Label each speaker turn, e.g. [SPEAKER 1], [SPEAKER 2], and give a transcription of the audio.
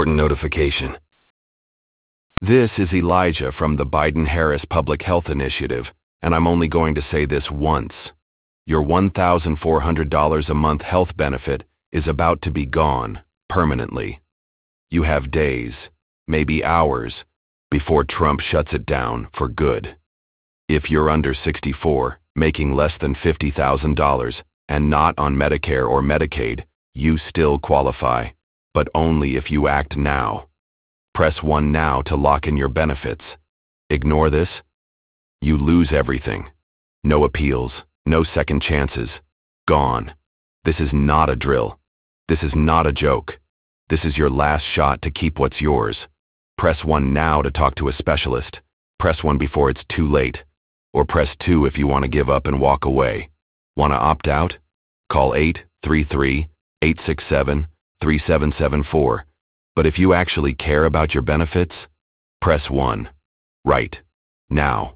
[SPEAKER 1] Notification. This is Elijah from the Biden-Harris Public Health Initiative, and I'm only going to say this once. Your $1,400 a month health benefit is about to be gone permanently. You have days, maybe hours, before Trump shuts it down for good. If you're under 64, making less than $50,000, and not on Medicare or Medicaid, you still qualify, but only if you act now. Press 1 now to lock in your benefits. Ignore this, you lose everything. No appeals, no second chances. Gone. This is not a drill. This is not a joke. This is your last shot to keep what's yours. Press 1 now to talk to a specialist. Press 1 before it's too late. Or press 2 if you want to give up and walk away. Want to opt out? Call 833-867-3774. But if you actually care about your benefits, press 1. Right. Now.